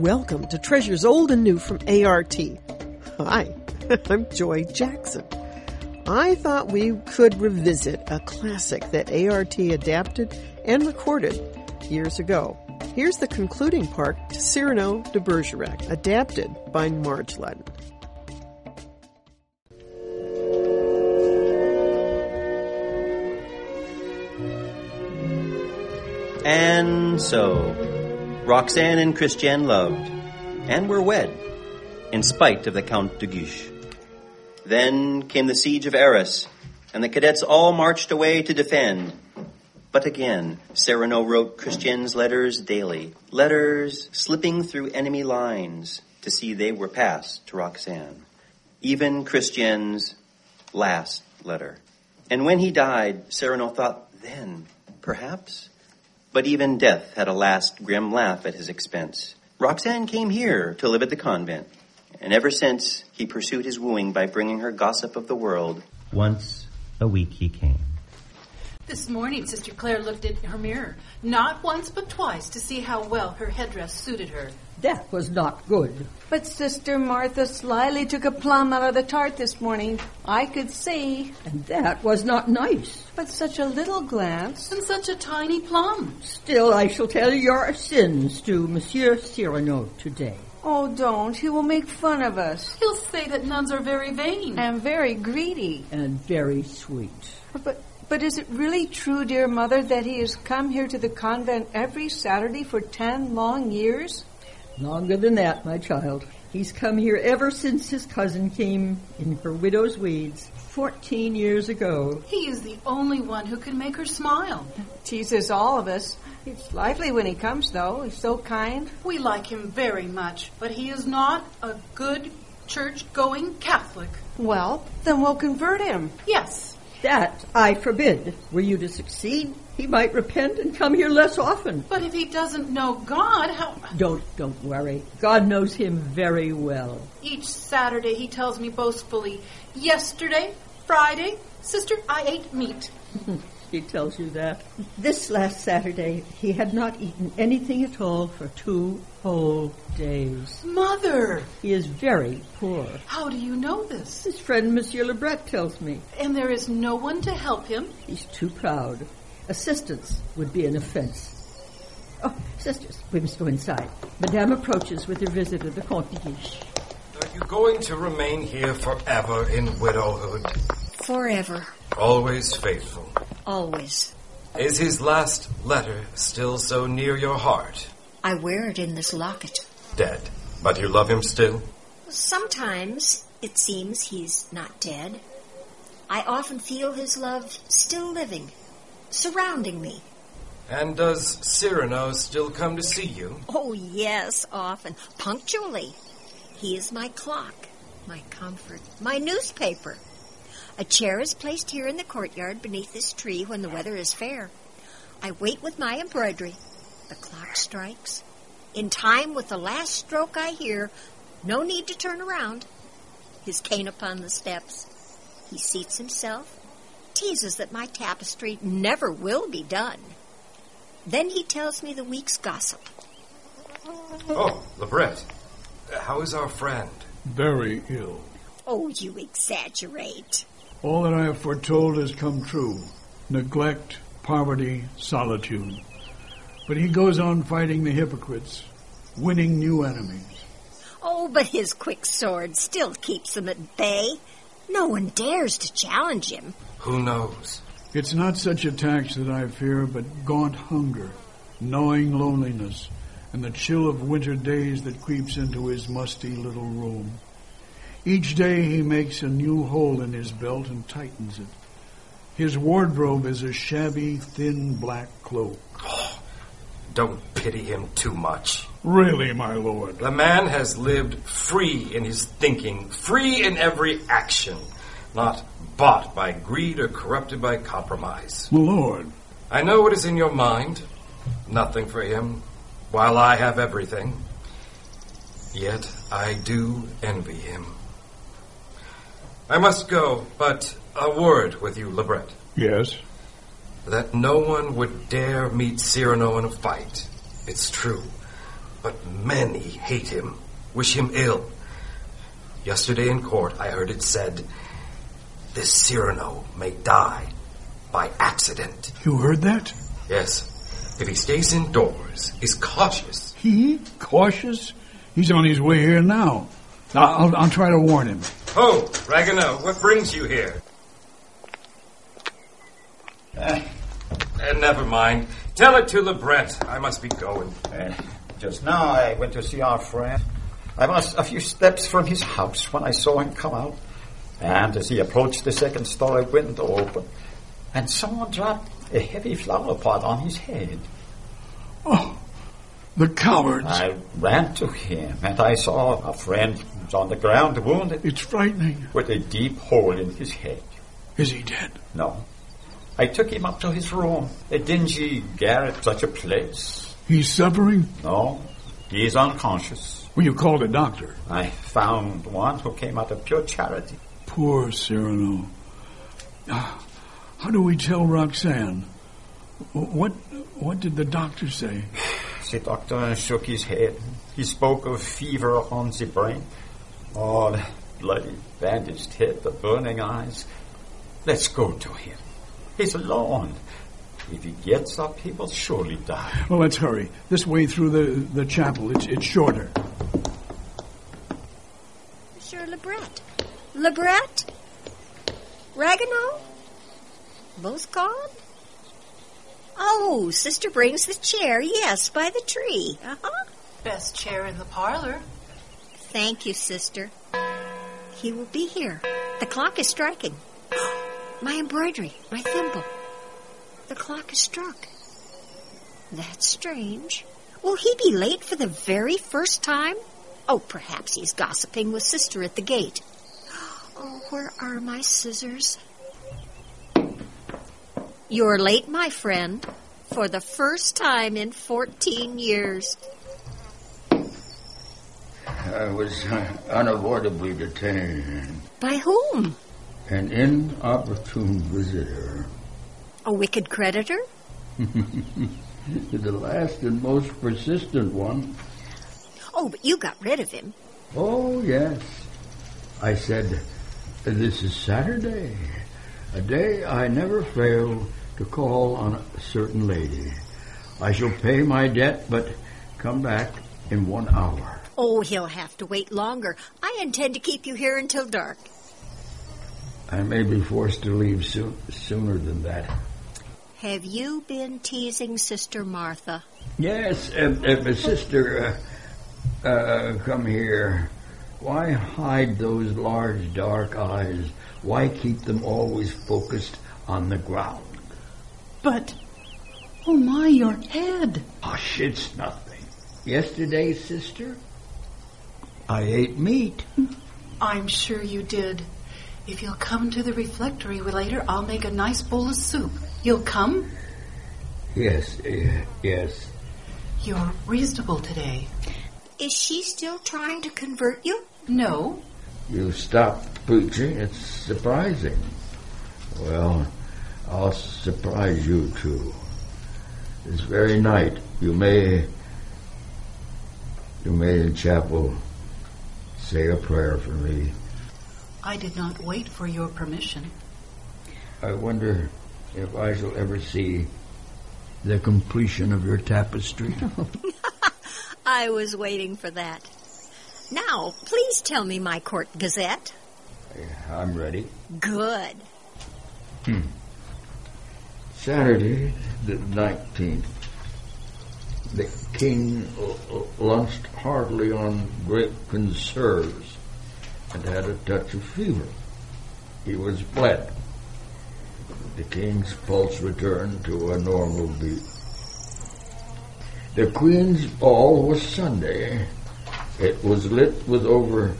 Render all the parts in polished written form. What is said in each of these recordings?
Welcome to Treasures Old and New from ART. Hi, I'm Joy Jackson. I thought we could revisit a classic that ART adapted and recorded years ago. Here's the concluding part to Cyrano de Bergerac, adapted by Marge Ladden. And so, Roxane and Christiane loved, and were wed, in spite of the Count de Guiche. Then came the siege of Arras, and the cadets all marched away to defend. But again, Cyrano wrote Christiane's letters daily, letters slipping through enemy lines to see they were passed to Roxane. Even Christiane's last letter. And when he died, Cyrano thought then, perhaps... But even death had a last grim laugh at his expense. Roxane came here to live at the convent, and ever since he pursued his wooing by bringing her gossip of the world. Once a week he came. This morning, Sister Claire looked at her mirror, not once but twice, to see how well her headdress suited her. That was not good. But Sister Martha slyly took a plum out of the tart this morning. I could see. And that was not nice. But such a little glance. And such a tiny plum. Still, I shall tell your sins to Monsieur Cyrano today. Oh, don't. He will make fun of us. He'll say that nuns are very vain. And very greedy. And very sweet. But is it really true, dear Mother, that he has come here to the convent every Saturday for 10 long years? Longer than that, my child. He's come here ever since his cousin came in her widow's weeds 14 years ago. He is the only one who can make her smile. Teases all of us. It's lively when he comes, though. He's so kind. We like him very much, but he is not a good church-going Catholic. Well, then we'll convert him. Yes. That I forbid. Were you to succeed, he might repent and come here less often. But if he doesn't know God, how... Don't worry. God knows him very well. Each Saturday he tells me boastfully, yesterday, Friday, Sister, I ate meat. He tells you that. This last Saturday, he had not eaten anything at all for 2 whole days. Mother! He is very poor. How do you know this? His friend, Monsieur Lebret, tells me. And there is no one to help him? He's too proud. Assistance would be an offense. Oh, sisters, we must go inside. Madame approaches with her visitor, the Comte de Guiche. Are you going to remain here forever in widowhood? Forever. Always faithful. Always. Is his last letter still so near your heart? I wear it in this locket. Dead. But you love him still? Sometimes it seems he's not dead. I often feel his love still living, surrounding me. And does Cyrano still come to see you? Oh, yes, often. Punctually. He is my clock, my comfort, my newspaper. A chair is placed here in the courtyard beneath this tree when the weather is fair. I wait with my embroidery. The clock strikes. In time with the last stroke I hear, no need to turn around. His cane upon the steps. He seats himself, teases that my tapestry never will be done. Then he tells me the week's gossip. Oh, Lebret, how is our friend? Very ill. Oh, you exaggerate. All that I have foretold has come true. Neglect, poverty, solitude. But he goes on fighting the hypocrites, winning new enemies. Oh, but his quick sword still keeps him at bay. No one dares to challenge him. Who knows? It's not such attacks that I fear, but gaunt hunger, gnawing loneliness, and the chill of winter days that creeps into his musty little room. Each day he makes a new hole in his belt and tightens it. His wardrobe is a shabby, thin black cloak. Oh, don't pity him too much. Really, my lord. The man has lived free in his thinking, free in every action, not bought by greed or corrupted by compromise. My lord. I know what is in your mind. Nothing for him, while I have everything. Yet I do envy him. I must go, but a word with you, Lebret. Yes? That no one would dare meet Cyrano in a fight. It's true. but many hate him, wish him ill. Yesterday in court, I heard it said, this Cyrano may die by accident. You heard that? Yes. If he stays indoors, is cautious. He? Cautious? He's on his way here now. I'll try to warn him. Oh, Ragueneau, what brings you here? Never mind. Tell it to Lebret. I must be going. Just now I went to see our friend. I was a few steps from his house when I saw him come out. And as he approached, the second-story window opened, and someone dropped a heavy flower pot on his head. Oh, the cowards. I ran to him, and I saw a friend who's on the ground wounded. It's frightening. With a deep hole in his head. Is he dead? No. I took him up to his room, a dingy garret, such a place. He's suffering? No, he is unconscious. Well, you called a doctor. I found one who came out of pure charity. Poor Cyrano. How do we tell Roxanne? What did the doctor say? The doctor shook his head. He spoke of fever on the brain. Oh, the bloody bandaged head, the burning eyes. Let's go to him. He's alone. If he gets up, he will surely die. Well, let's hurry. This way through the chapel. It's shorter. Monsieur Lebret? Lebret? Ragueneau? Both gone? Oh, Sister brings the chair, yes, by the tree. Uh-huh. Best chair in the parlor. Thank you, Sister. He will be here. The clock is striking. My embroidery, my thimble. The clock is struck. That's strange. Will he be late for the very first time? Oh, perhaps he's gossiping with Sister at the gate. Oh, where are my scissors? You're late, my friend, for the first time in 14 years. I was unavoidably detained. By whom? An inopportune visitor. A wicked creditor? The last and most persistent one. Oh, but you got rid of him. Oh, yes. I said, this is Saturday, a day I never fail to call on a certain lady. I shall pay my debt, but come back in 1 hour. Oh, he'll have to wait longer. I intend to keep you here until dark. I may be forced to leave sooner than that. Have you been teasing Sister Martha? Yes, Sister, come here. Why hide those large, dark eyes? Why keep them always focused on the ground? But, oh my, your head. Hush, it's nothing. Yesterday, Sister, I ate meat. I'm sure you did. If you'll come to the refectory later, I'll make a nice bowl of soup. You'll come? Yes, yes. You're reasonable today. Is she still trying to convert you? No. You stopped preaching. It's surprising. Well, I'll surprise you, too. This very night, you may in chapel say a prayer for me. I did not wait for your permission. I wonder if I shall ever see the completion of your tapestry. I was waiting for that. Now, please tell me my court gazette. I'm ready. Good. Saturday, the 19th. The king lunched heartily on grape conserves and had a touch of fever. He was bled. The king's pulse returned to a normal beat. The queen's ball was Sunday. It was lit with over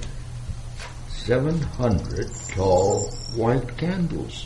700 tall white candles.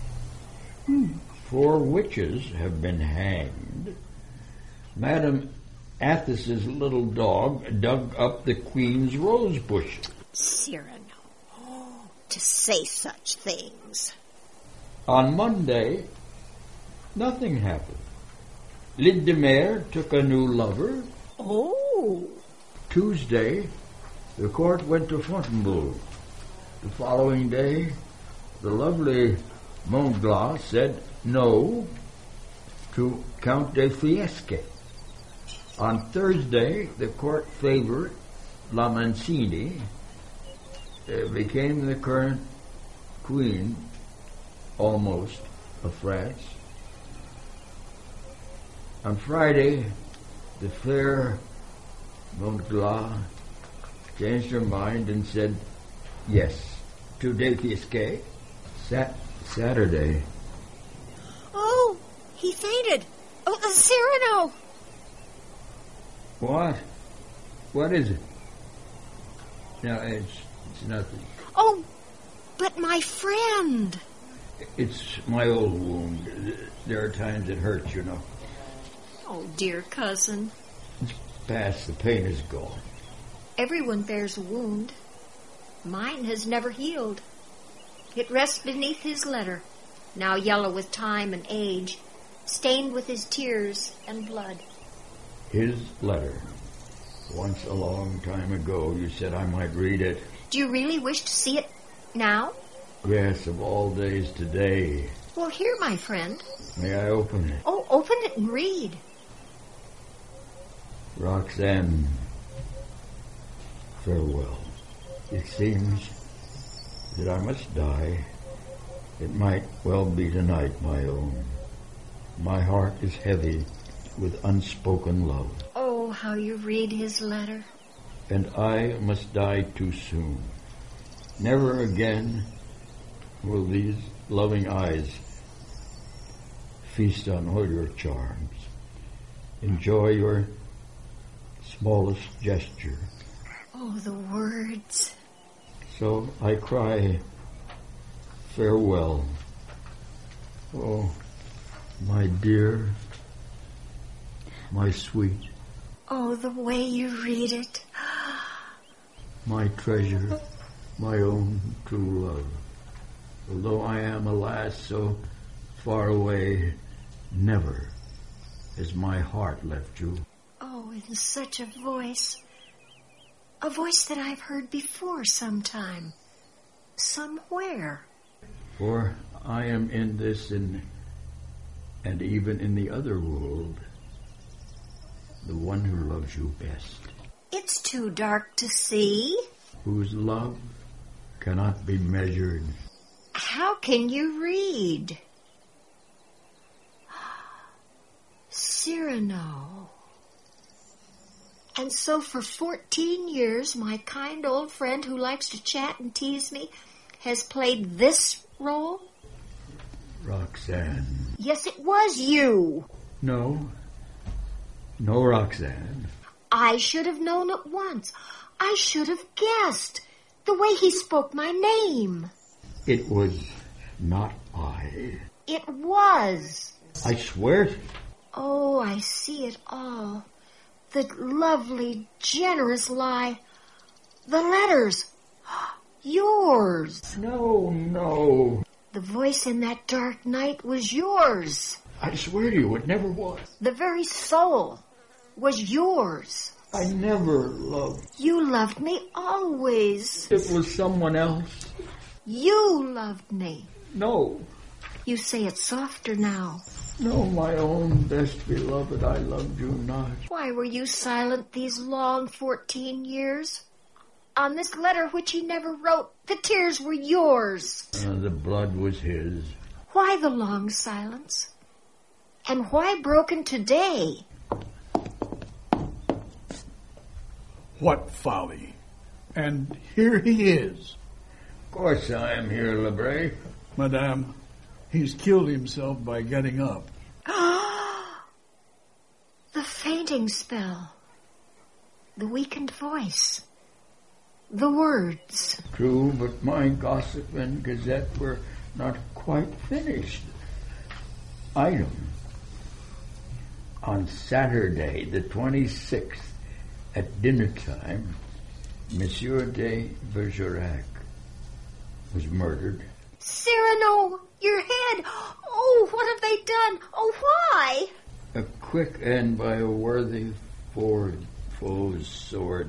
4 witches have been hanged. Madame Athos's little dog dug up the queen's rose bush. Cyrano, to say such things. On Monday, nothing happened. Lydemere took a new lover. Oh. Oh. Tuesday, the court went to Fontainebleau. The following day, the lovely Montglas said no to Count de Fiesque. On Thursday, the court favorite, La Mancini, became the current queen, almost, of France. On Friday, the fair Montglas changed her mind and said yes to de Fiesque. Saturday. Oh, he fainted. Oh, Cyrano! What? What is it? No, it's nothing. Oh, but my friend. It's my old wound. There are times it hurts, you know. Oh, dear cousin. It's past. The pain is gone. Everyone bears a wound. Mine has never healed. It rests beneath his letter, now yellow with time and age, stained with his tears and blood. His letter. Once a long time ago, you said I might read it. Do you really wish to see it now? Yes, of all days today. Well, here, my friend. May I open it? Oh, open it and read. Roxanne, farewell. It seems that I must die. It might well be tonight, my own. My heart is heavy with unspoken love. Oh, how you read his letter. And I must die too soon. Never again will these loving eyes feast on all your charms. Enjoy your smallest gesture. Oh, the words. So I cry farewell. Oh, my dear, my sweet. Oh, the way you read it. My treasure, my own true love. Although I am, alas, so far away, never has my heart left you. Oh, in such a voice. A voice that I've heard before sometime. Somewhere. For I am in this and even in the other world, the one who loves you best. It's too dark to see. Whose love cannot be measured. How can you read? Cyrano. And so for 14 years, my kind old friend who likes to chat and tease me has played this role? Roxanne. Yes, it was you. No, Roxanne. I should have known at once. I should have guessed. The way he spoke my name. It was not I. It was. I swear. Oh, I see it all. The lovely, generous lie. The letters. Yours. No. The voice in that dark night was yours. I swear to you, it never was. The very soul was yours. I never loved. You loved me always. It was someone else. You loved me. No. You say it softer now. No, my own best beloved, I loved you not. Why were you silent these long 14 years? On this letter which he never wrote, the tears were yours. The blood was his. Why the long silence? And why broken today? What folly. And here he is. Of course I am here, Lebray. Madame, he's killed himself by getting up. The fainting spell. The weakened voice. The words. True, but my gossip and gazette were not quite finished. Item. On Saturday, the 26th, at dinner time, Monsieur de Bergerac was murdered. Cyrano, your head! Oh, what have they done? Oh, why? A quick end by a worthy forger. foe's sword.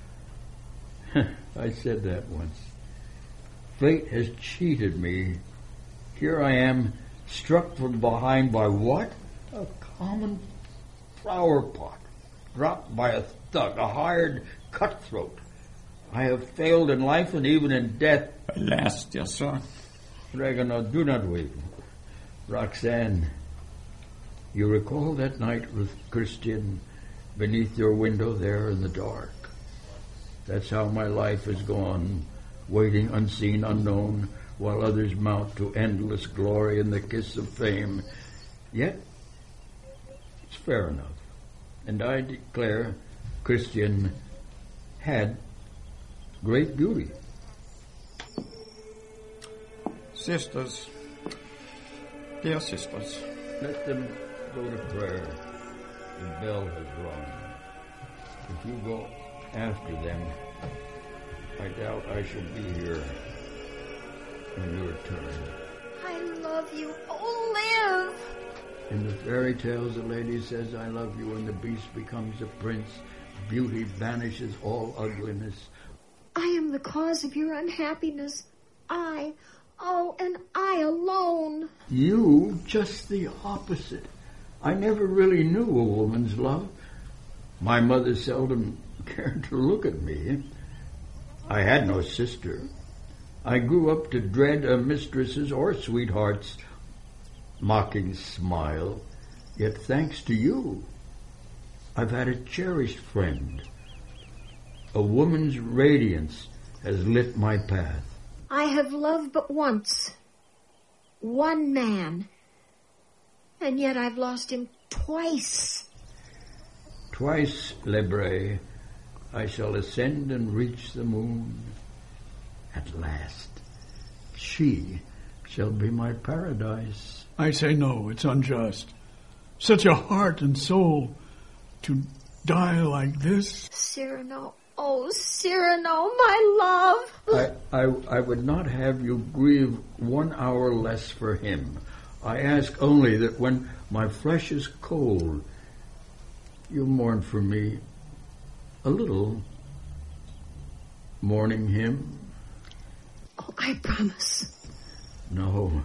I said that once. Fate has cheated me. Here I am, struck from behind by what? A common flower pot, dropped by a thug, a hired cutthroat. I have failed in life and even in death. Alas, dear son. Ragueneau, do not weep. Roxanne, you recall that night with Christian beneath your window there in the dark? That's how my life has gone, waiting unseen, unknown, while others mount to endless glory and the kiss of fame. Yet, it's fair enough. And I declare Christian had great beauty. Sisters, dear sisters, let them go to prayer. The bell has rung. If you go after them, I doubt I shall be here when you return. I love you. Oh, live! In the fairy tales, the lady says, I love you, and the beast becomes a prince. Beauty banishes all ugliness. I am the cause of your unhappiness. I alone. You, just the opposite. I never really knew a woman's love. My mother seldom cared to look at me. I had no sister. I grew up to dread a mistress's or sweetheart's mocking smile. Yet thanks to you, I've had a cherished friend. A woman's radiance has lit my path. I have loved but once. One man. And yet I've lost him twice. Twice, Lebray, I shall ascend and reach the moon. At last, she shall be my paradise. I say no, it's unjust. Such a heart and soul to die like this. Cyrano, oh, Cyrano, my love. I would not have you grieve 1 hour less for him. I ask only that when my flesh is cold, you mourn for me a little, mourning him. Oh, I promise. No.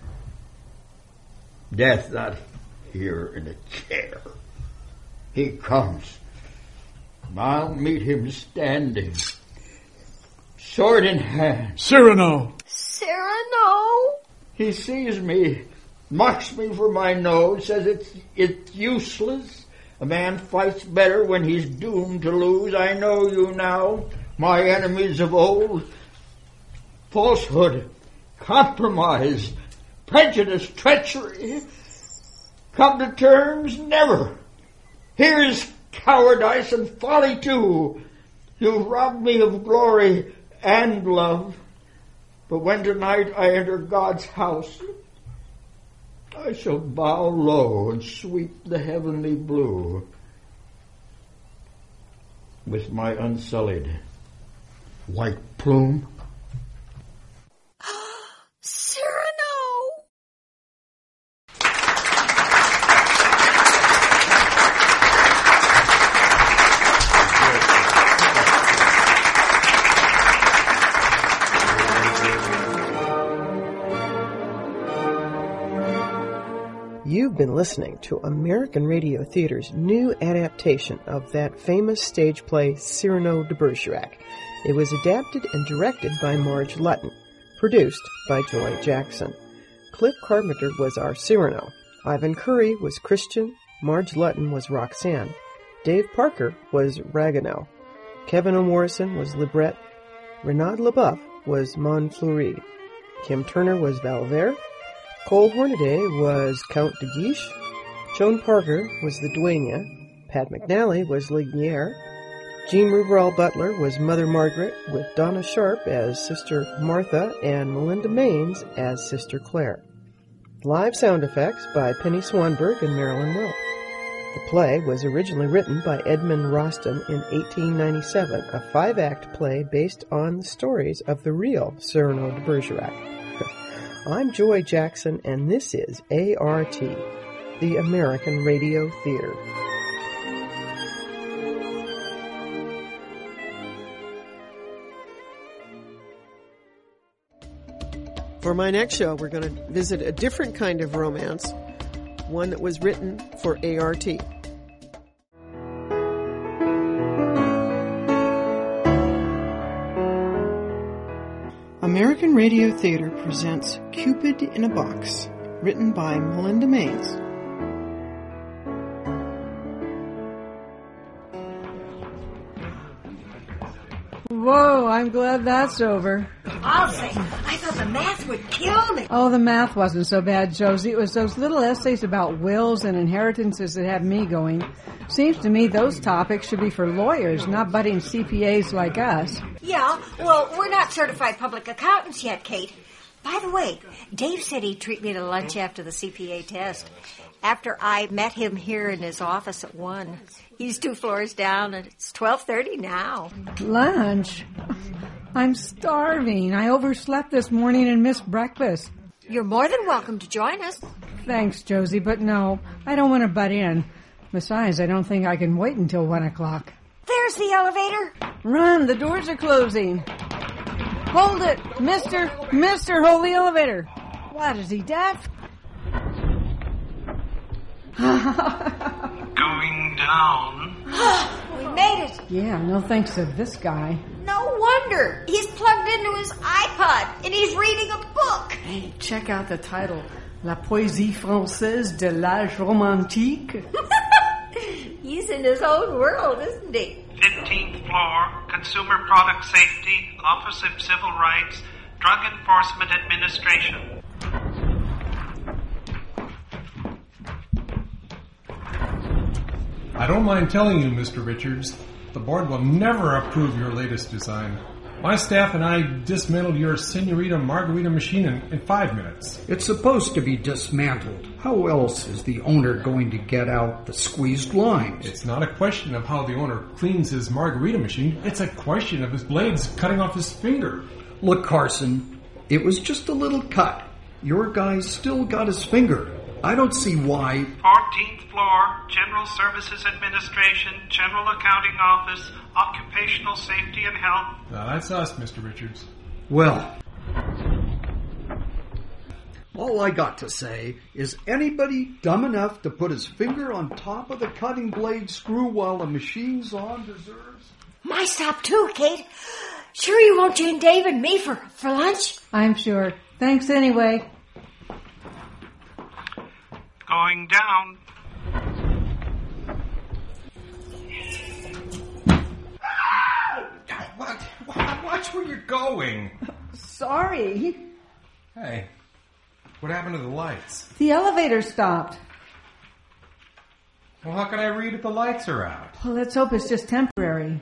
Death not here in a chair. He comes. I'll meet him standing, sword in hand. Cyrano! Cyrano! He sees me, mocks me for my nose, says it's useless. A man fights better when he's doomed to lose. I know you now, my enemies of old. Falsehood, compromise, prejudice, treachery. Come to terms? Never. Here's cowardice and folly too. You've robbed me of glory and love. But when tonight I enter God's house, I shall bow low and sweep the heavenly blue with my unsullied white plume. Cyrano! You've been listening to American Radio Theater's new adaptation of that famous stage play Cyrano de Bergerac. It was adapted and directed by Marge Lutton, produced by Joy Jackson. Cliff Carpenter was our Cyrano. Ivan Curry was Christian. Marge Lutton was Roxanne. Dave Parker was Ragueneau. Kevin O'Morrison was Libret. Renaud Leboeuf was Montfleury. Kim Turner was Valvert. Cole Hornaday was Count de Guiche. Joan Parker was the Dueña. Pat McNally was Lignier. Jean Ruverall Butler was Mother Margaret, with Donna Sharp as Sister Martha and Melinda Maines as Sister Claire. Live sound effects by Penny Swanberg and Marilyn Will. The play was originally written by Edmund Rostand in 1897, a 5-act play based on the stories of the real Cyrano de Bergerac. I'm Joy Jackson, and this is ART, the American Radio Theater. For my next show, we're going to visit a different kind of romance, one that was written for ART. American Radio Theater presents Cupid in a Box, written by Melinda Mays. Whoa, I'm glad that's over. I'll say, I thought the math would kill me. Oh, the math wasn't so bad, Josie. It was those little essays about wills and inheritances that had me going. Seems to me those topics should be for lawyers, not budding CPAs like us. Yeah, well, we're not certified public accountants yet, Kate. By the way, Dave said he'd treat me to lunch after the CPA test. After I met him here in his office at 1. He's 2 floors down, and it's 12:30 now. Lunch? I'm starving. I overslept this morning and missed breakfast. You're more than welcome to join us. Thanks, Josie, but no, I don't want to butt in. Besides, I don't think I can wait until 1 o'clock. There's the elevator. Run, the doors are closing. Hold it, Mister, hold the elevator. What, is he deaf? Going down. We made it. Yeah, no thanks to this guy. No wonder. He's plugged into his iPod, and he's reading a book. Hey, check out the title. La Poésie Française de l'Âge Romantique. He's in his own world, isn't he? 15th floor, Consumer Product Safety, Office of Civil Rights, Drug Enforcement Administration. I don't mind telling you, Mr. Richards, the board will never approve your latest design. My staff and I dismantled your Senorita Margarita machine in 5 minutes. It's supposed to be dismantled. How else is the owner going to get out the squeezed lines? It's not a question of how the owner cleans his margarita machine. It's a question of his blades cutting off his finger. Look, Carson, it was just a little cut. Your guy's still got his finger. I don't see why... 14th floor, General Services Administration, General Accounting Office, Occupational Safety and Health. Now, that's us, Mr. Richards. Well, all I got to say is anybody dumb enough to put his finger on top of the cutting blade screw while the machine's on deserves... My stop too, Kate. Sure you won't join Dave and me for lunch? I'm sure. Thanks anyway. Going down. Watch where you're going. Sorry. Hey, what happened to the lights? The elevator stopped. Well, how can I read if the lights are out? Well, let's hope it's just temporary.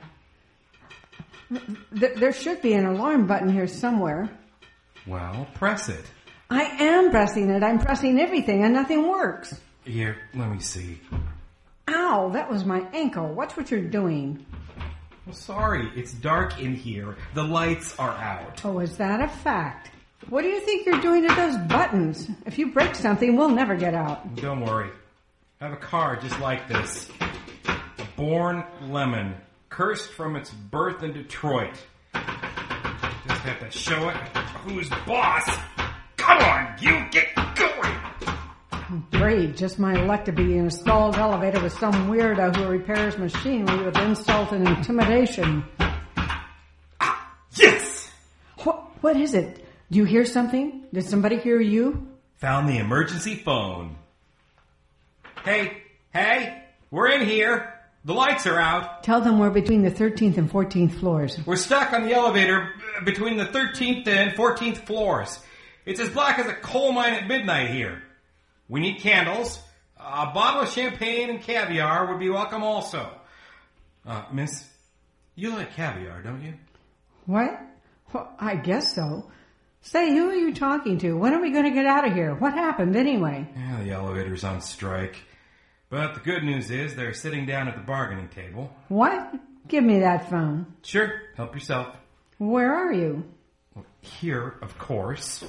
There should be an alarm button here somewhere. Well, press it. I am pressing it. I'm pressing everything and nothing works. Here, let me see. Ow, that was my ankle. Watch what you're doing. Well, sorry, it's dark in here. The lights are out. Oh, is that a fact? What do you think you're doing to those buttons? If you break something, we'll never get out. Don't worry. I have a car just like this. A Born Lemon. Cursed from its birth in Detroit. Just have to show it who's boss. Come on, you get going! Great, just my luck to be in a stalled elevator with some weirdo who repairs machinery with insult and intimidation. Yes! What is it? Do you hear something? Did somebody hear you? Found the emergency phone. Hey, we're in here. The lights are out. Tell them we're between the 13th and 14th floors. We're stuck on the elevator between the 13th and 14th floors. It's as black as a coal mine at midnight here. We need candles. A bottle of champagne and caviar would be welcome also. Miss, you like caviar, don't you? What? Well, I guess so. Say, who are you talking to? When are we going to get out of here? What happened anyway? Yeah, the elevator's on strike. But the good news is they're sitting down at the bargaining table. What? Give me that phone. Sure, help yourself. Where are you? Well, here, of course.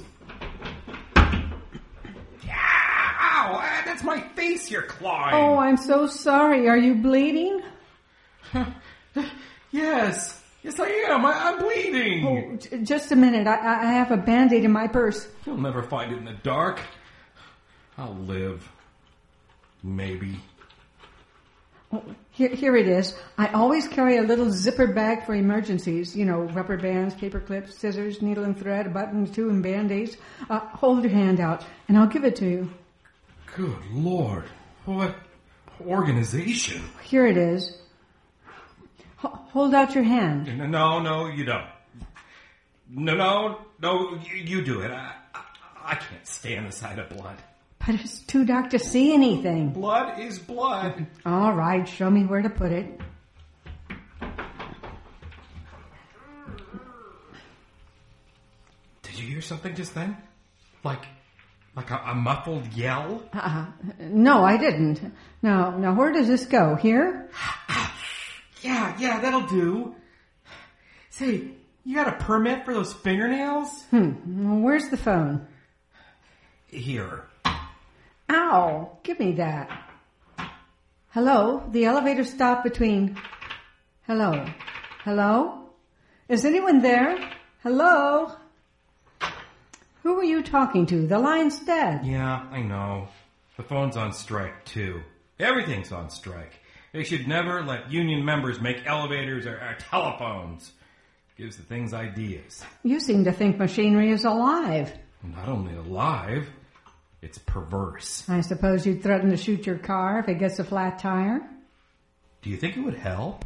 Ow! That's my face you're clawing. Oh, I'm so sorry. Are you bleeding? Yes. Yes, I am. I'm bleeding. Oh, just a minute. I have a Band-Aid in my purse. You'll never find it in the dark. I'll live. Maybe. Oh, here it is. I always carry a little zipper bag for emergencies. You know, rubber bands, paper clips, scissors, needle and thread, a button, too, and Band-Aids. Hold your hand out, and I'll give it to you. Good Lord. What organization? Here it is. Hold out your hand. No, you don't. No, you do it. I can't stand the sight of blood. But it's too dark to see anything. Blood is blood. All right, show me where to put it. Did you hear something just then? Like a muffled yell? No, I didn't. Now, where does this go? Here? Yeah, that'll do. Say, you got a permit for those fingernails? Where's the phone? Here. Ow! Give me that. Hello? The elevator stopped between... Hello? Is anyone there? Hello? Who were you talking to? The line's dead. Yeah, I know. The phone's on strike, too. Everything's on strike. They should never let union members make elevators or telephones. Gives the things ideas. You seem to think machinery is alive. Not only alive, it's perverse. I suppose you'd threaten to shoot your car if it gets a flat tire? Do you think it would help?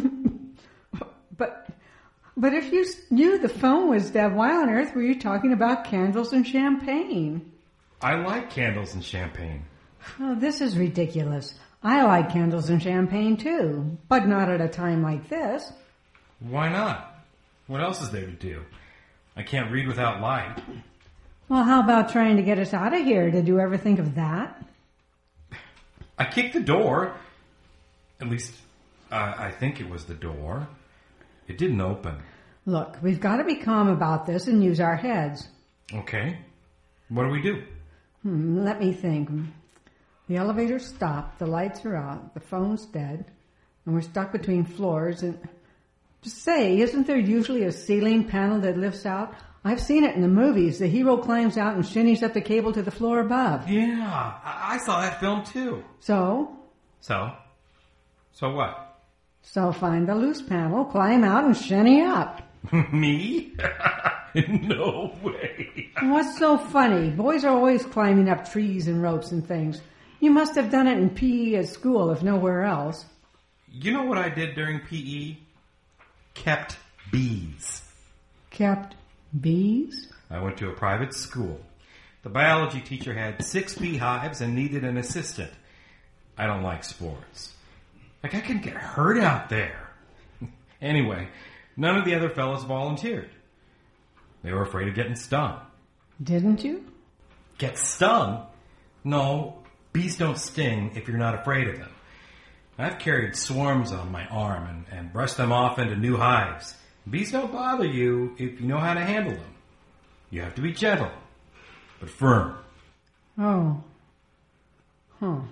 But if you knew the phone was dead, why on earth were you talking about candles and champagne? I like candles and champagne. Oh, this is ridiculous. I like candles and champagne too, but not at a time like this. Why not? What else is there to do? I can't read without light. Well, how about trying to get us out of here? Did you ever think of that? I kicked the door. At least, I think it was the door. It didn't open. Look, we've got to be calm about this and use our heads. Okay. What do we do? Let me think. The elevator stopped, the lights are out, the phone's dead, and we're stuck between floors. And just say, isn't there usually a ceiling panel that lifts out? I've seen it in the movies. The hero climbs out and shinnies up the cable to the floor above. Yeah, I saw that film too. So? So what? So find the loose panel, climb out, and shinny up. Me? No way. What's so funny? Boys are always climbing up trees and ropes and things. You must have done it in PE at school, if nowhere else. You know what I did during PE? Kept bees. Kept bees? I went to a private school. The biology teacher had 6 beehives and needed an assistant. I don't like sports. I can get hurt out there. Anyway, none of the other fellas volunteered. They were afraid of getting stung. Didn't you? Get stung? No, bees don't sting if you're not afraid of them. I've carried swarms on my arm and brushed them off into new hives. Bees don't bother you if you know how to handle them. You have to be gentle, but firm. Oh. Huh.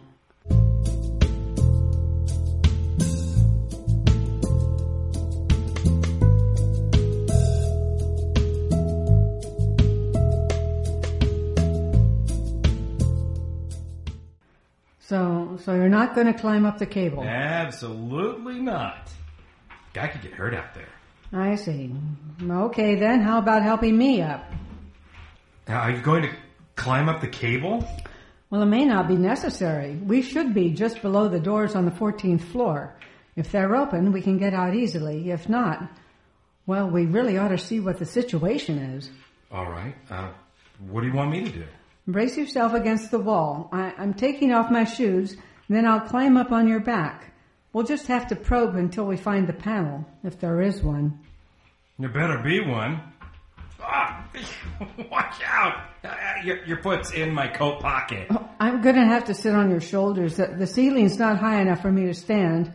So you're not going to climb up the cable? Absolutely not. Guy could get hurt out there. I see. Okay then, how about helping me up? Are you going to climb up the cable? Well, it may not be necessary. We should be just below the doors on the 14th floor. If they're open, we can get out easily. If not, well, we really ought to see what the situation is. All right. What do you want me to do? Brace yourself against the wall. I'm taking off my shoes, then I'll climb up on your back. We'll just have to probe until we find the panel, if there is one. There better be one. Ah, watch out! Your foot's in my coat pocket. Oh, I'm going to have to sit on your shoulders. The ceiling's not high enough for me to stand.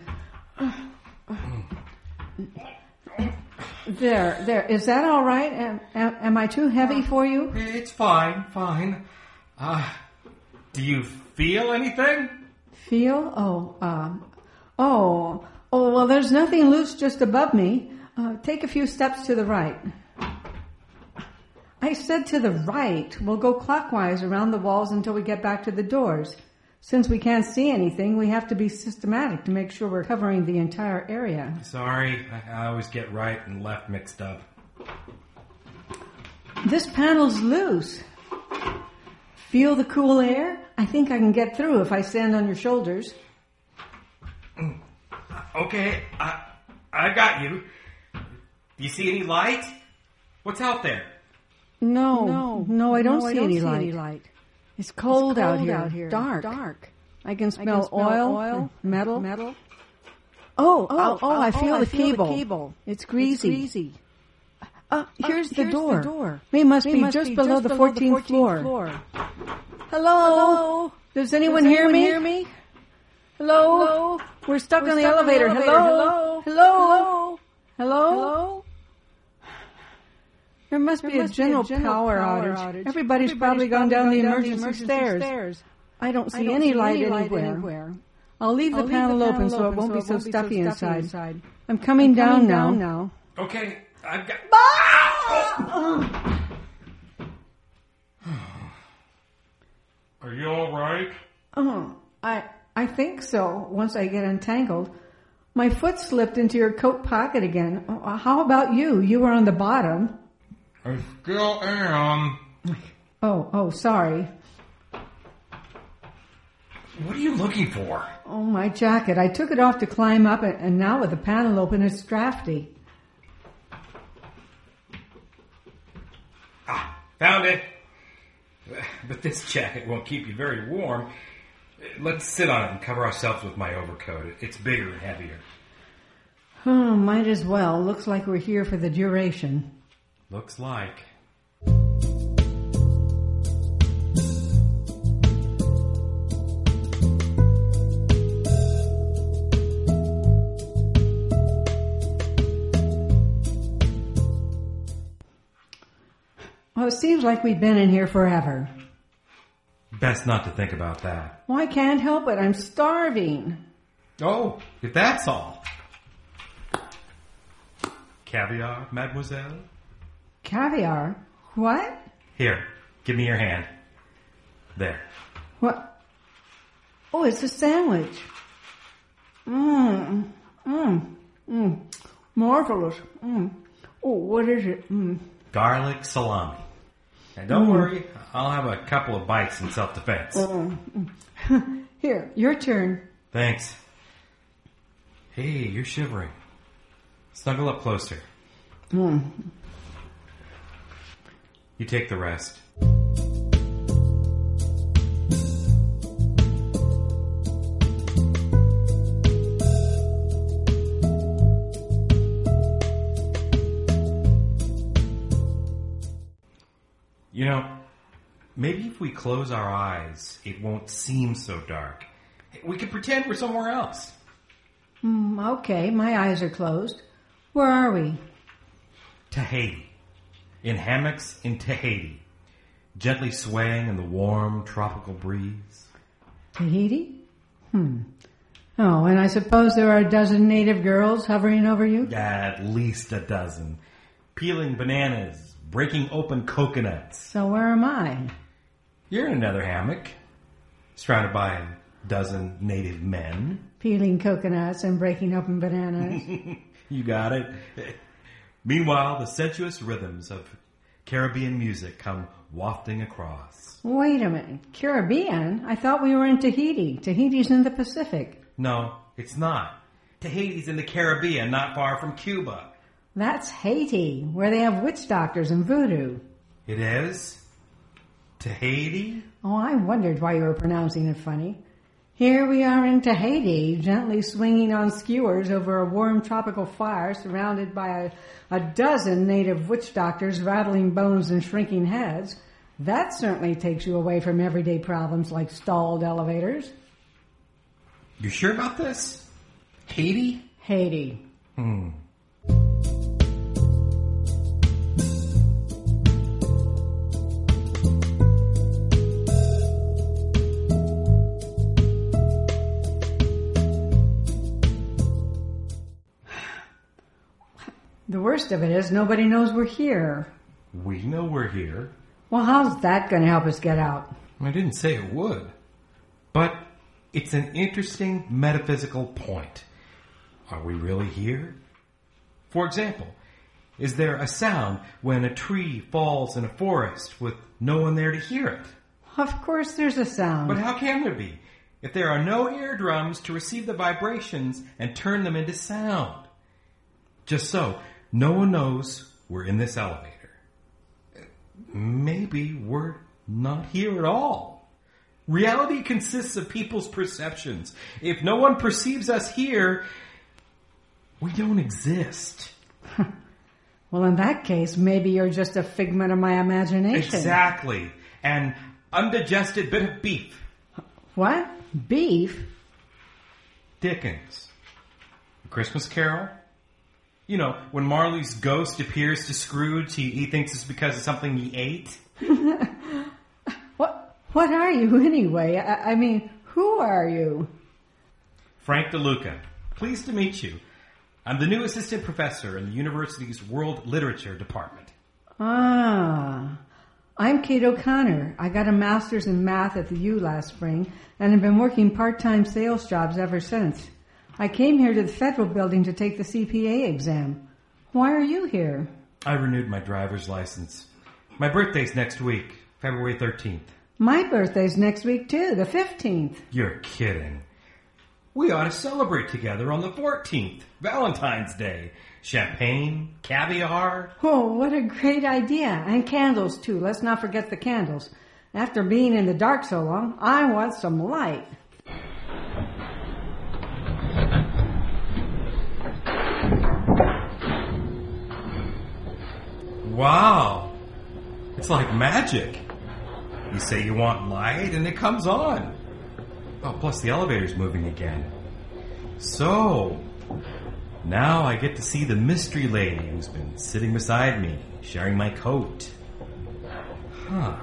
There. Is that all right? Am I too heavy for you? It's fine. Do you feel anything? Feel? Oh, well, there's nothing loose just above me. Take a few steps to the right. I said to the right. We'll go clockwise around the walls until we get back to the doors. Since we can't see anything, we have to be systematic to make sure we're covering the entire area. Sorry, I always get right and left mixed up. This panel's loose. Feel the cool air? I think I can get through if I stand on your shoulders. Okay, I got you. Do you see any light? What's out there? No, I don't see any light. It's cold out here. Dark. I can smell oil, metal. Oh, I feel the cable. It's greasy. Here's the door. We must be just below the 14th floor. Hello? Does anyone hear me? Hello? We're stuck on the elevator. Hello? There must be a general power outage. Everybody's probably gone down the emergency stairs. I don't see any light anywhere. I'll leave the panel open so it won't be so stuffy inside. I'm coming down now. Okay, I've got... Are you all right? I think so, once I get untangled. My foot slipped into your coat pocket again. How about you? You were on the bottom. I still am. Oh, sorry. What are you looking for? Oh, my jacket. I took it off to climb up, and now with the panel open, it's drafty. Found it. But this jacket won't keep you very warm. Let's sit on it and cover ourselves with my overcoat. It's bigger and heavier. Oh, might as well. Looks like we're here for the duration. Looks like. Well, it seems like we've been in here forever. Best not to think about that. Well, I can't help it. I'm starving. Oh, if that's all. Caviar, mademoiselle? Caviar? What? Here, give me your hand. There. What? Oh, it's a sandwich. Marvelous. Oh, what is it? Garlic salami. And don't worry, I'll have a couple of bites in self-defense. Here, your turn. Thanks. Hey, you're shivering. Snuggle up closer. You take the rest. You know, maybe if we close our eyes, it won't seem so dark. We could pretend we're somewhere else. Okay, my eyes are closed. Where are we? Tahiti. In hammocks in Tahiti. Gently swaying in the warm tropical breeze. Tahiti? Oh, and I suppose there are a dozen native girls hovering over you? At least a dozen. Peeling bananas, breaking open coconuts. So where am I? You're in another hammock. Surrounded by a dozen native men. Peeling coconuts and breaking open bananas. You got it. Meanwhile, the sensuous rhythms of Caribbean music come wafting across. Wait a minute. Caribbean? I thought we were in Tahiti. Tahiti's in the Pacific. No, it's not. Tahiti's in the Caribbean, not far from Cuba. That's Haiti, where they have witch doctors and voodoo. It is? Tahiti? Oh, I wondered why you were pronouncing it funny. Here we are in Tahiti, gently swinging on skewers over a warm tropical fire, surrounded by a dozen native witch doctors rattling bones and shrinking heads. That certainly takes you away from everyday problems like stalled elevators. You sure about this? Haiti? Haiti. The worst of it is nobody knows we're here. We know we're here. Well, how's that going to help us get out? I didn't say it would. But it's an interesting metaphysical point. Are we really here? For example, is there a sound when a tree falls in a forest with no one there to hear it? Of course there's a sound. But how can there be if there are no eardrums to receive the vibrations and turn them into sound? Just so, no one knows we're in this elevator. Maybe we're not here at all. Reality consists of people's perceptions. If no one perceives us here, we don't exist. Well, in that case, maybe you're just a figment of my imagination. Exactly. An undigested bit of beef. What? Beef? Dickens. A Christmas Carol? You know, when Marley's ghost appears to Scrooge, he thinks it's because of something he ate. What are you anyway? I mean, who are you? Frank DeLuca. Pleased to meet you. I'm the new assistant professor in the university's World Literature Department. Ah, I'm Kate O'Connor. I got a master's in math at the U last spring and have been working part-time sales jobs ever since. I came here to the Federal Building to take the CPA exam. Why are you here? I renewed my driver's license. My birthday's next week, February 13th. My birthday's next week too, the 15th. You're kidding. We ought to celebrate together on the 14th, Valentine's Day. Champagne, caviar. Oh, what a great idea. And candles too. Let's not forget the candles. After being in the dark so long, I want some light. Wow. It's like magic. You say you want light and it comes on. Oh, plus the elevator's moving again. So, now I get to see the mystery lady who's been sitting beside me, sharing my coat. Huh.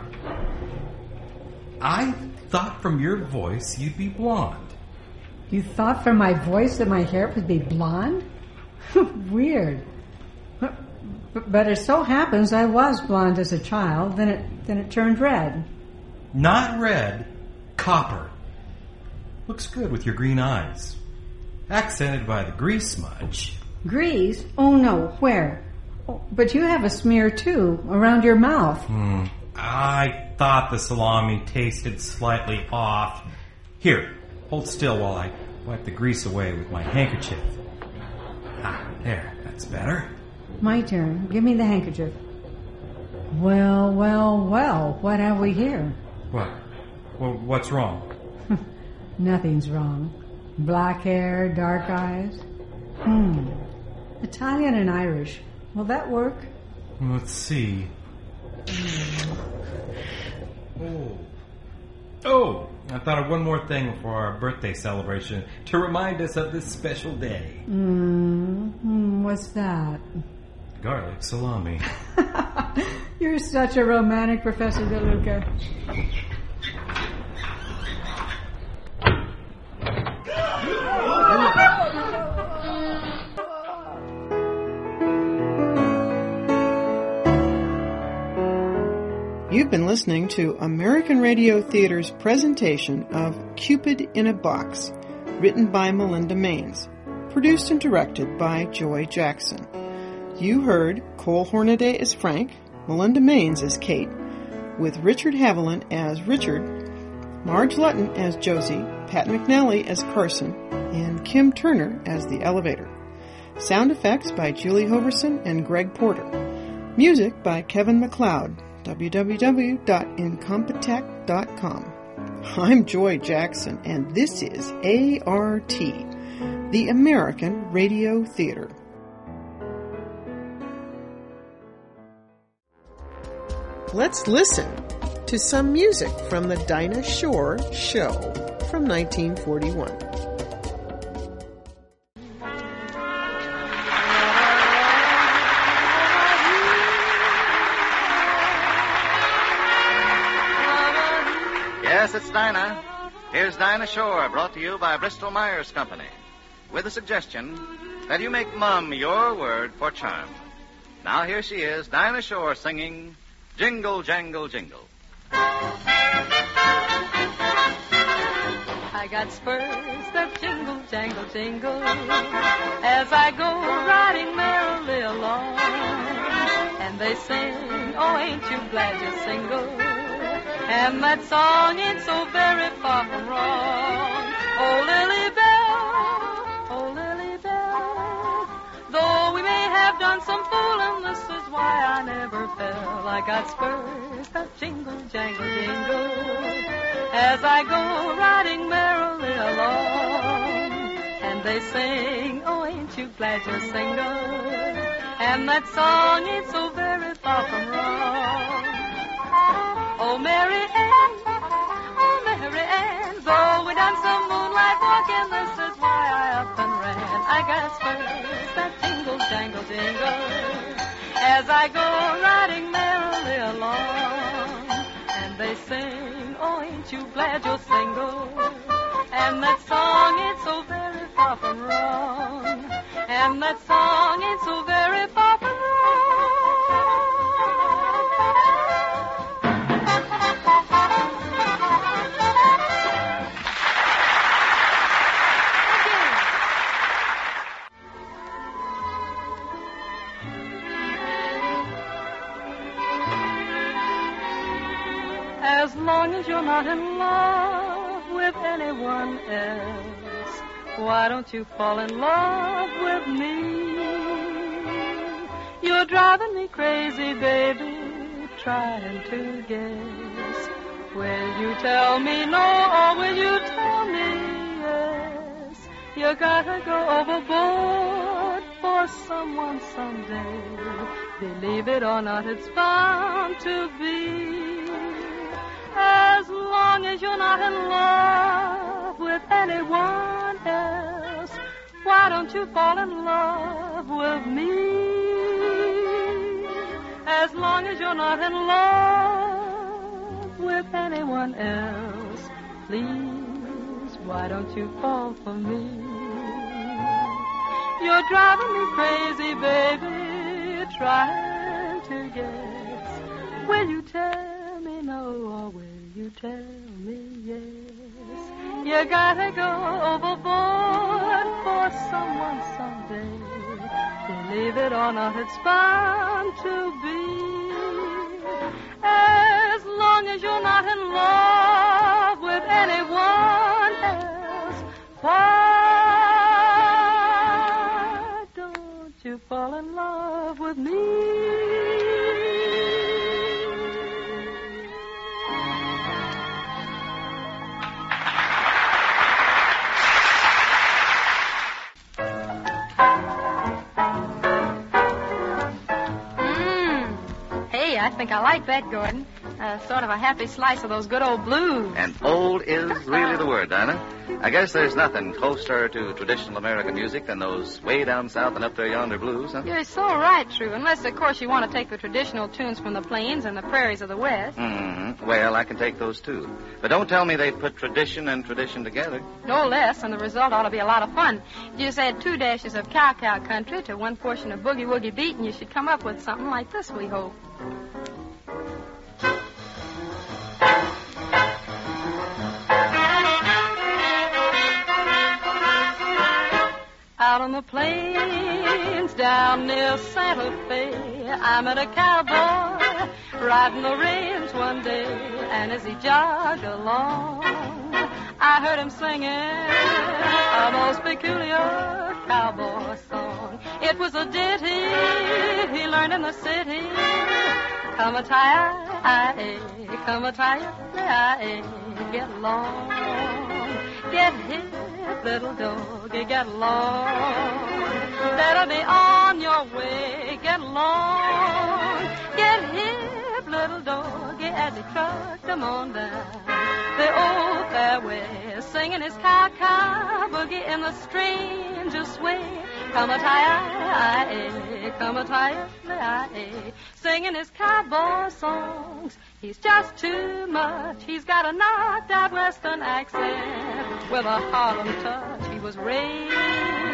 I thought from your voice you'd be blonde. You thought from my voice that my hair would be blonde? Weird. But it so happens I was blonde as a child, then it turned red. Not red, copper. Looks good with your green eyes. Accented by the grease smudge. Grease? Oh no, where? Oh, but you have a smear too, around your mouth. I thought the salami tasted slightly off. Here, hold still while I wipe the grease away with my handkerchief. Ah, there, that's better. My turn. Give me the handkerchief. Well, what have we here? What? Well, what's wrong? Nothing's wrong. Black hair, dark eyes. Italian and Irish. Will that work? Let's see. Oh, I thought of one more thing for our birthday celebration to remind us of this special day. What's that? Garlic salami. You're such a romantic, Professor DeLuca. You've been listening to American Radio Theater's presentation of Cupid in a Box, written by Melinda Maines, produced and directed by Joy Jackson. You heard Cole Hornaday as Frank, Melinda Maines as Kate, with Richard Haviland as Richard, Marge Lutton as Josie, Pat McNally as Carson, and Kim Turner as the elevator. Sound effects by Julie Hoverson and Greg Porter. Music by Kevin MacLeod. www.incompetech.com. I'm Joy Jackson, and this is ART, the American Radio Theater. Let's listen to some music from the Dinah Shore Show from 1941. Yes, it's Dinah. Here's Dinah Shore, brought to you by Bristol Myers Company. with a suggestion that you make Mom your word for charm. Now here she is, Dinah Shore, singing Jingle, Jangle, Jingle. I got spurs that jingle, jangle, jingle as I go riding merrily along. And they sing, oh, ain't you glad you're single? And that song ain't so very far from wrong. Oh, Lily Bell, though we may have done some fooling, this is why I never fell. I got spurs that jingle, jangle, jingle as I go riding merrily along. And they sing, oh, ain't you glad you're single? And that song ain't so very far from wrong. Oh, Mary Ann, though we done some moonlight walking, this is why I up and ran. I got spurs that jingle, jangle, jingle as I go riding merrily along. And they sing, oh, ain't you glad you're single? And that song ain't so very far from wrong. And that song ain't so very far from wrong. As long as you're not in love with anyone else, why don't you fall in love with me? You're driving me crazy, baby, trying to guess. Will you tell me no or will you tell me yes? You gotta go overboard for someone someday. Believe it or not, it's bound to be. As long as you're not in love with anyone else, why don't you fall in love with me? As long as you're not in love with anyone else, please, why don't you fall for me? You're driving me crazy, baby, trying to guess. Will you tell me no or will you tell me yes? You gotta go overboard for someone someday. Believe it or not, it's bound to be. As long as you're not in love with anyone else, why don't you fall in love with me? I think I like that, Gordon. Sort of a happy slice of those good old blues. And old is really the word, Dinah. I guess there's nothing closer to traditional American music than those way down south and up there yonder blues, huh? You're so right, True. Unless, of course, you want to take the traditional tunes from the plains and the prairies of the West. Mm-hmm. Well, I can take those, too. But don't tell me they put tradition and tradition together. No less, and the result ought to be a lot of fun. You just add 2 dashes of cow-cow country to 1 portion of boogie-woogie beat, and you should come up with something like this, we hope. Out on the plains down near Santa Fe, I met a cowboy riding the range one day, and as he jogged along, I heard him singing a most peculiar cowboy song. It was a ditty he learned in the city. Come-a-tie-I-A, come-a-tie-I-A, get along, get hip, little doggy, get along. Better be on your way, get along, get hip, little doggy, as he trucked them on down the old fairway, singing his cow-cow boogie in the strangest way. Come-a-tie-I-A, come-a-tie-I-A, singing his cowboy songs. He's just too much. He's got a knocked-out western accent with a Harlem touch. He was raised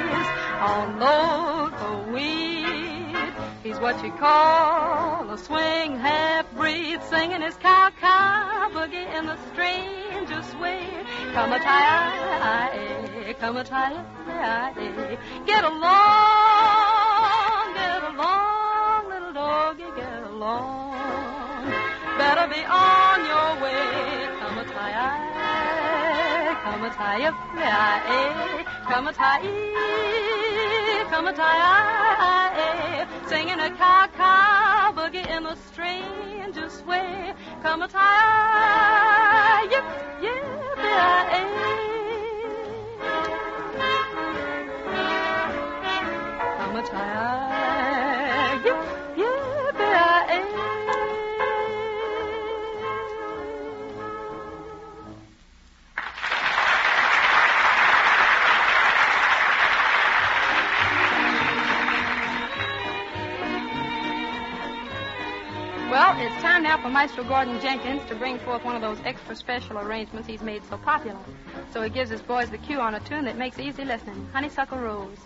on local weed. He's what you call a swing half-breed, singing his cow-cow boogie in the strangest way. Come a tie, come a tie, get along, little doggy, get along. Better be on your way. Come a tie, come a tie, come a tie, come a tie, singing a cow-cow boogie in the strangest way. Come a tie, come a tie, Well, it's time now for Maestro Gordon Jenkins to bring forth one of those extra special arrangements he's made so popular. So he gives his boys the cue on a tune that makes easy listening, Honeysuckle Rose.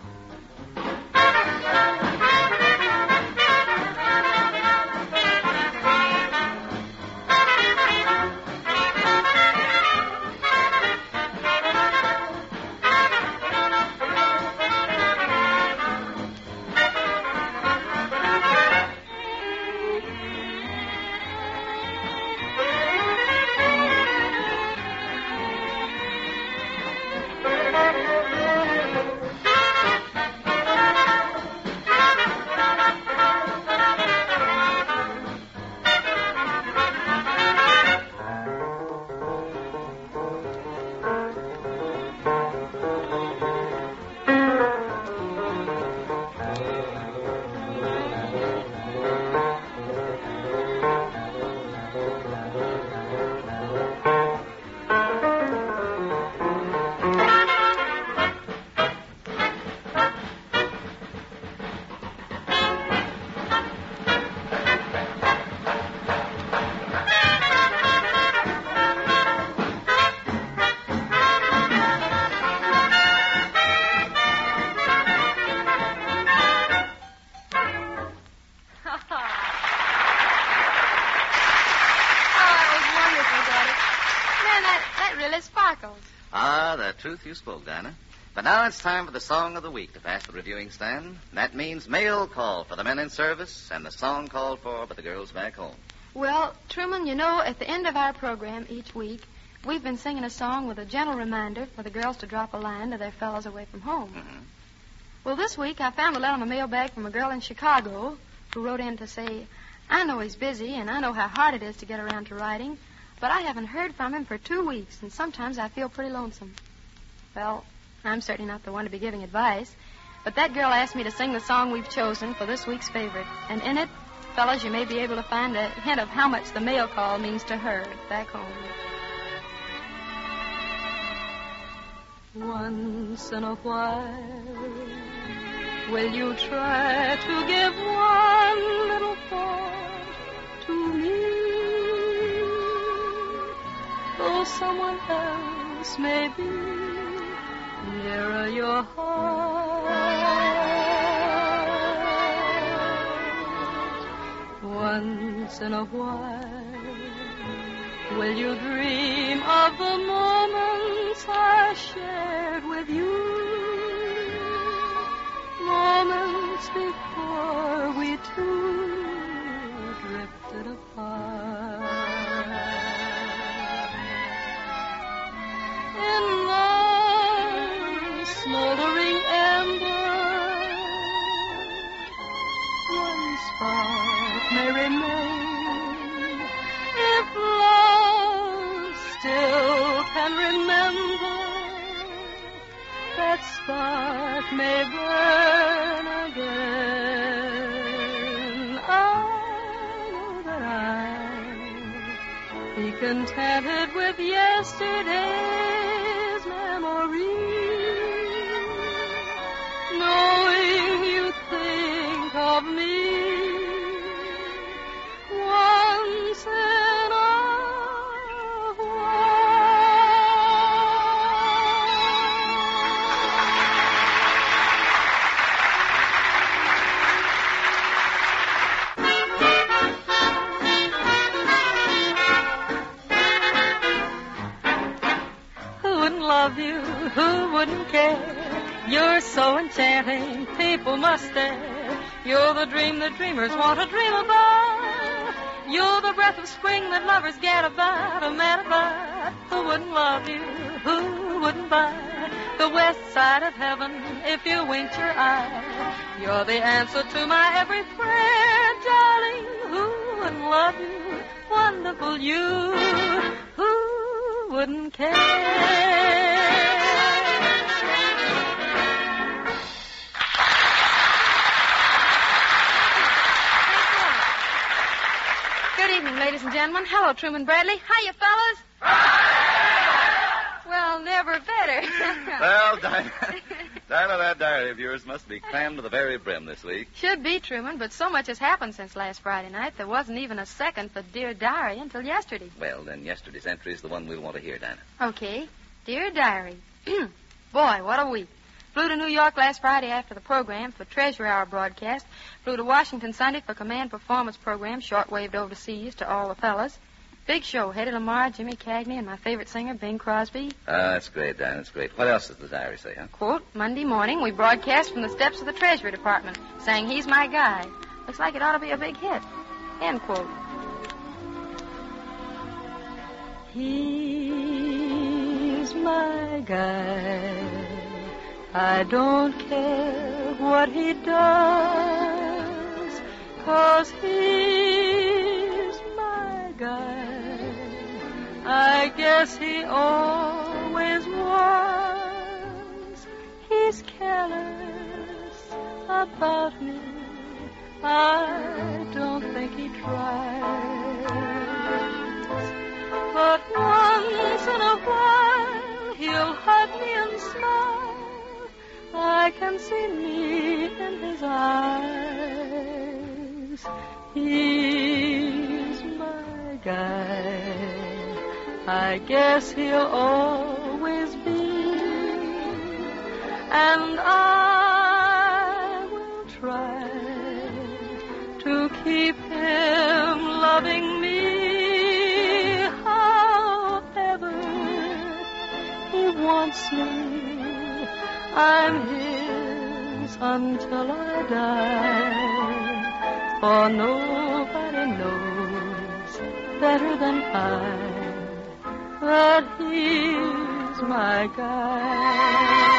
Truth you spoke, Dinah. But now it's time for the song of the week to pass the reviewing stand. That means mail call for the men in service and the song called for by the girls back home. Well, Truman, you know, at the end of our program each week, we've been singing a song with a gentle reminder for the girls to drop a line to their fellows away from home. Mm-hmm. Well, this week I found a letter in the mailbag from a girl in Chicago who wrote in to say, I know he's busy and I know how hard it is to get around to writing, but I haven't heard from him for 2 weeks, and sometimes I feel pretty lonesome. Well, I'm certainly not the one to be giving advice, but that girl asked me to sing the song we've chosen for this week's favorite. And in it, fellas, you may be able to find a hint of how much the mail call means to her back home. Once in a while, will you try to give one little thought to me? Though someone else may be nearer your heart. Once in a while, will you dream of the moments I shared with you? Moments before we two drifted apart. In love's smoldering ember, one spark may remain. If love still can remember, that spark may burn again. I know that I'll be contented with yesterday's memory, knowing you think of me once in a while. wouldn't care. You're so enchanting, people must stare. You're the dream that dreamers want to dream about. You're the breath of spring that lovers get about. A man about who wouldn't love you, who wouldn't buy the west side of heaven if you winked your eye. You're the answer to my every prayer, darling. Who wouldn't love you? Wonderful you. Who wouldn't care? Good evening, ladies and gentlemen. Hello, Truman Bradley. Hiya, fellas. Well, never better. Well, Dinah, that diary of yours must be crammed to the very brim this week. Should be, Truman, but so much has happened since last Friday night, there wasn't even a second for Dear Diary until yesterday. Well, then yesterday's entry is the one we'll want to hear, Dinah. Okay. Dear Diary. Boy, what a week. Flew to New York last Friday after the program for Treasure Hour broadcast. Flew to Washington Sunday for Command Performance program, shortwaved overseas to all the fellas. Big show. Hedy Lamarr, Jimmy Cagney, and my favorite singer, Bing Crosby. That's great, Dinah. That's great. What else does the diary say, huh? Quote, Monday morning, we broadcast from the steps of the Treasury Department, saying he's my guy. Looks like it ought to be a big hit. End quote. He's my guy. I don't care what he does, 'cause he's my guy. I guess he always was. He's careless about me. I don't think he tries. But once in a while he'll hug me and smile. I can see me in his eyes. He's my guy. I guess he'll always be. And I will try to keep him loving me. However he wants me, I'm his until I die. For nobody knows better than I that he's my guy.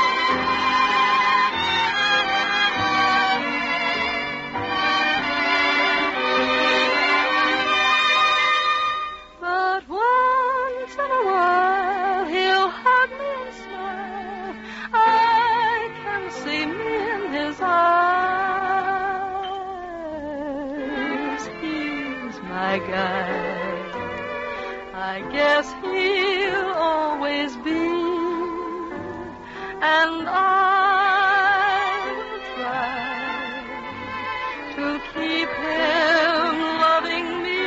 But once in a while he'll hug me and smile. I can see me in his eyes. He's my guy. I guess he'll always be. And I will try to keep him loving me.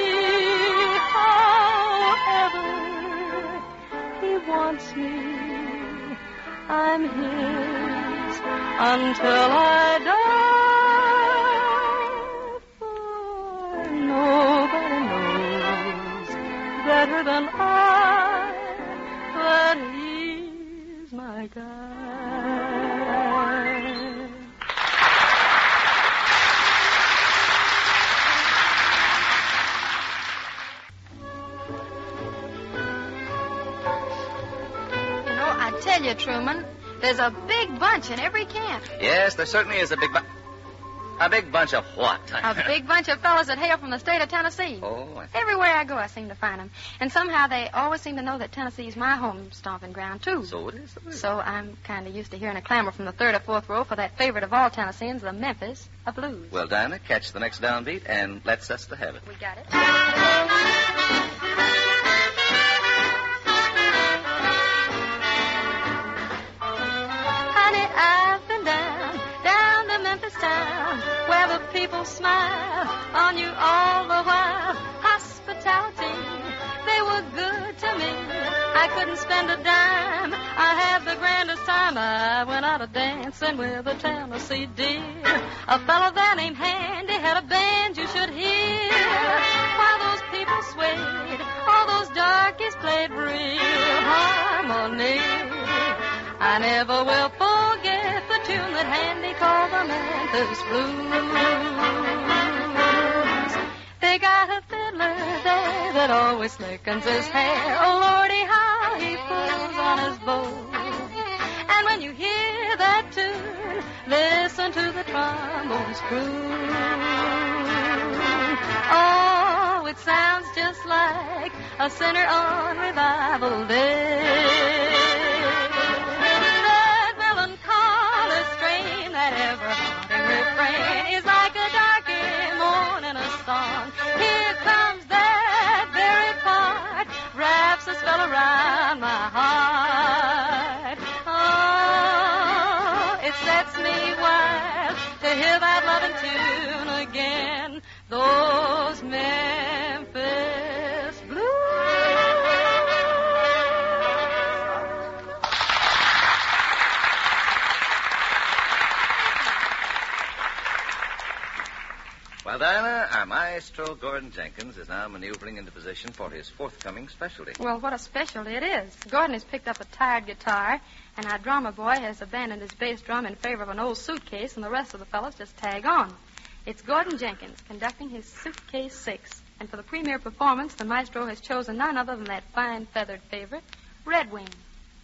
However he wants me, I'm his until I die. For nobody knows better than I that he's my guy. I tell you, Truman, there's a big bunch in every camp. Yes, there certainly is a big bunch. A big bunch of what? A big bunch of fellas that hail from the state of Tennessee. Oh, everywhere I go, I seem to find them. And somehow they always seem to know that Tennessee's my home stomping ground, too. So it is. So I'm kind of used to hearing a clamor from the third or fourth row for that favorite of all Tennesseans, the Memphis Blues. Well, Dinah, catch the next downbeat and let's us to have it. We got it. Honey, I've been down to Memphis town, where the people smile on you all the while. Hospitality, they were good to me. I couldn't spend a dime. I had the grandest time. I went out a-dancing with a Tennessee dear. A fellow there named Handy had a band you should hear. While those people swayed, all those darkies played real harmony. I never will forget the tune that Handy called the Memphis Blues. They got a fiddler there that always slickens his hair. Oh, Lordy, how he pulls on his bow. And when you hear that tune, listen to the trombone screw. Oh, it sounds just like a sinner on revival day. That melancholy strain, that ever-haunting refrain is like a darky moan in a song. Here comes that very part, wraps a spell around my heart. Oh, it sets me wild to hear that loving tune again. Those Memphis Blues. Well, Diana, our maestro, Gordon Jenkins, is now maneuvering into position for his forthcoming specialty. Well, what a specialty it is. Gordon has picked up a tired guitar, and our drummer boy has abandoned his bass drum in favor of an old suitcase, and the rest of the fellows just tag on. It's Gordon Jenkins conducting his Suitcase 6. And for the premiere performance, the maestro has chosen none other than that fine feathered favorite, Red Wing.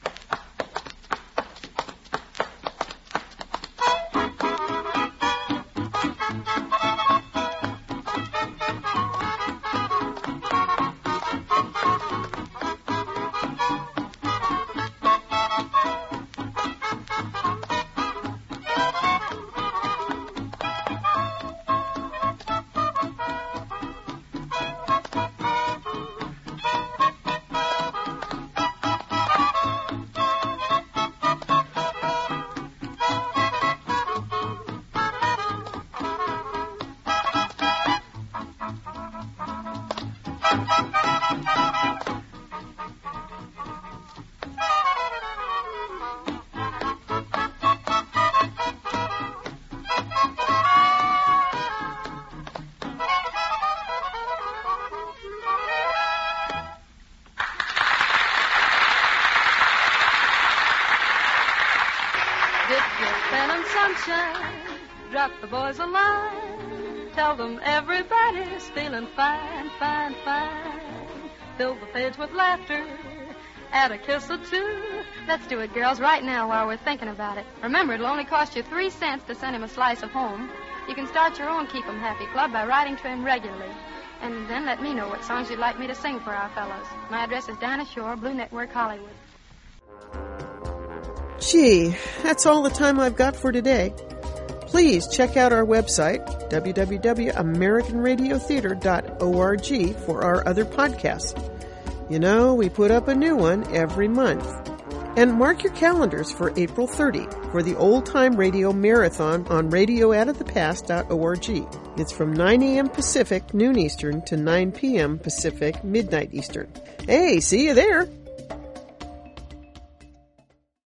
Drop the boys a line. Tell them everybody's feeling fine, fine, fine. Fill the page with laughter. Add a kiss or two. Let's do it, girls, right now while we're thinking about it. Remember, it'll only cost you 3 cents to send him a slice of home. You can start your own Keep 'em Happy Club by writing to him regularly. And then let me know what songs you'd like me to sing for our fellows. My address is Dinah Shore, Blue Network, Hollywood. Gee, that's all the time I've got for today. Please check out our website, www.americanradiotheater.org, for our other podcasts. You know, we put up a new one every month. And mark your calendars for April 30 for the Old Time Radio Marathon on radiooutofthe.past.org. It's from 9 a.m. Pacific, noon Eastern, to 9 p.m. Pacific, midnight Eastern. Hey, see you there!